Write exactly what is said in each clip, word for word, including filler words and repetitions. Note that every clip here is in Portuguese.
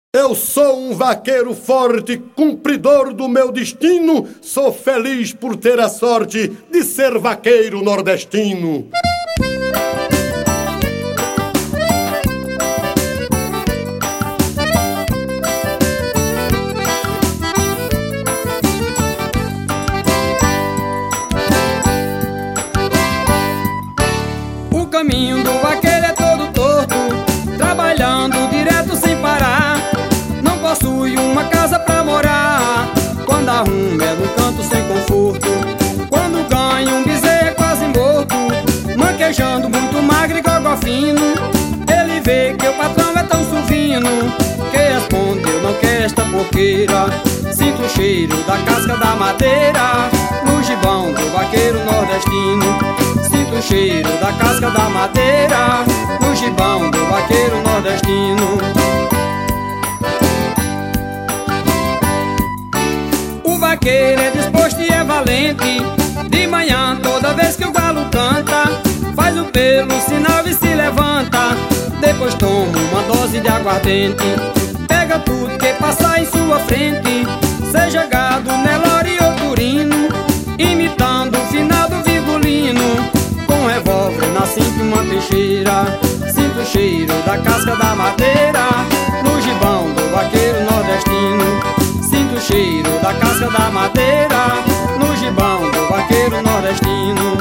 Eu sou um vaqueiro forte, cumpridor do meu destino. Sou feliz por ter a sorte de ser vaqueiro nordestino. O caminho do vaqueiro é todo torto, trabalhando direto sem parar. Não possui uma casa pra morar, quando arruma é no canto sem conforto. Quando ganha um bezerro é quase morto, manquejando muito magro e gogó fino. Ele vê que o patrão é tão suvino, que responde: eu não quero esta porqueira. Sinto o cheiro da casca da madeira no gibão do vaqueiro nordestino. Sinto o cheiro da casca da madeira no gibão do vaqueiro nordestino. O vaqueiro é disposto e é valente. De manhã, toda vez que o galo canta, faz o pelo, sinal e se levanta. Depois toma uma dose de aguardente, pega tudo que passar em sua frente, seja gado, nelore ou turino, imitando o final do vigolino. Com revólver na cinta uma peixeira, sinto o cheiro da casca da madeira no gibão do vaqueiro nordestino. Sinto o cheiro da casca da madeira no gibão do vaqueiro nordestino.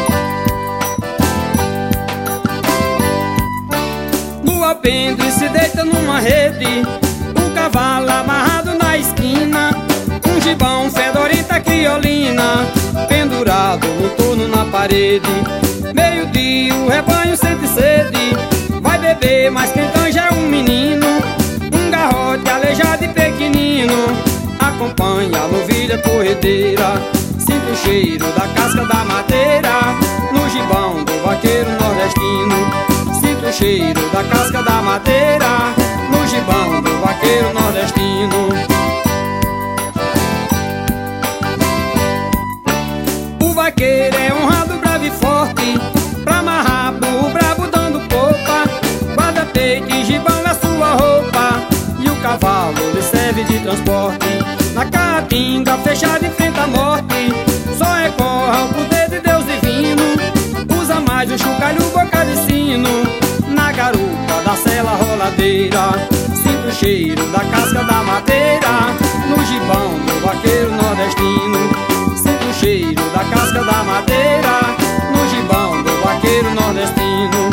No alpendre se deita numa rede o cavalo amarrado na esquina, um gibão fedorenta criolina pendurado no torno na parede. Meio-dia o rebanho sente sede, vai beber, mas quem canja é um menino. Um garrote aleijado e pequenino acompanha a novilha corredeira. Sinto o cheiro da casca da madeira no gibão do vaqueiro nordestino. Sinto o cheiro da casca da madeira no gibão do vaqueiro nordestino. O vaqueiro é honrado, bravo e forte, pra amarrar burro brabo dando popa. Guarda-peito e gibão é sua roupa, e o cavalo lhe serve de transporte. Na caatinga fechada enfrenta a morte, só recorre ao poder de Deus divino. Usa mais o chocalho, boca de sino, na garupa da sela roladeira. Sinto o cheiro da casca da madeira no gibão do vaqueiro nordestino. Sinto o cheiro da casca da madeira no gibão do vaqueiro nordestino.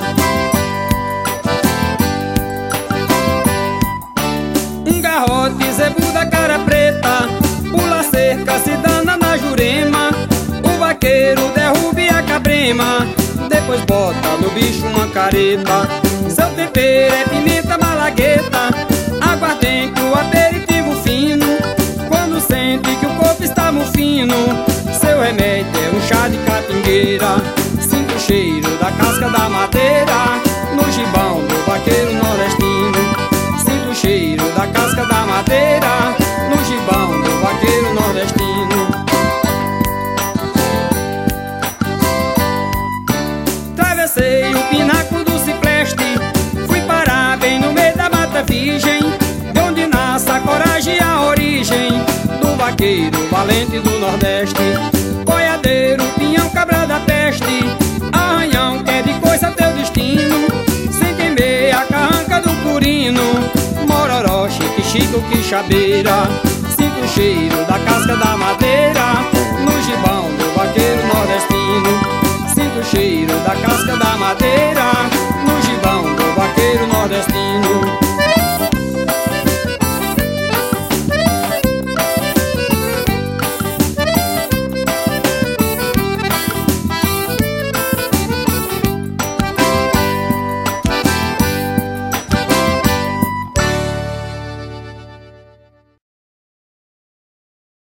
Um garrote zebu da cara preta pula cerca, se dana na jurema. O vaqueiro derruba a cabrema, depois bota no bicho uma careta. Seu tempero é pimenta malagueta, aguardente o aperitivo fino. Quando sente que o corpo está mufino, seu remédio é um chá de catingueira. Sinto o cheiro da casca da madeira no gibão do vaqueiro nordestino. Sinto o cheiro da casca da madeira no gibão do vaqueiro nordestino. Travessei o pináculo do cipreste, fui parar bem no meio da mata virgem, de onde nasce a coragem e a origem do vaqueiro valente do Nordeste. Boiadeiro, pinhão, cabra da peste, arranhão que é de coisa teu destino. Sem temer a carranca do purino, mororó, chique, chico, quixabeira. Sinto o cheiro da casca da madeira no gibão do vaqueiro nordestino. Sinto o cheiro da casca da madeira